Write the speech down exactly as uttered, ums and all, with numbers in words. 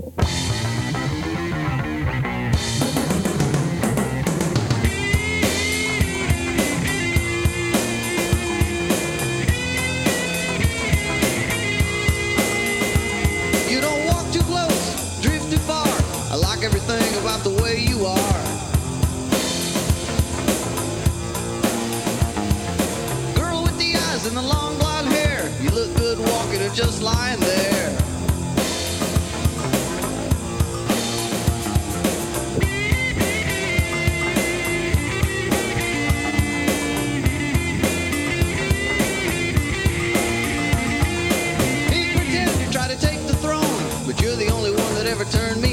You don't walk too close, drift too far. I like everything about the way you are. Girl with the eyes and the long blonde hair, you look good walking or just lying there. He pretended to try to take the throne, but you're the only one that ever turned me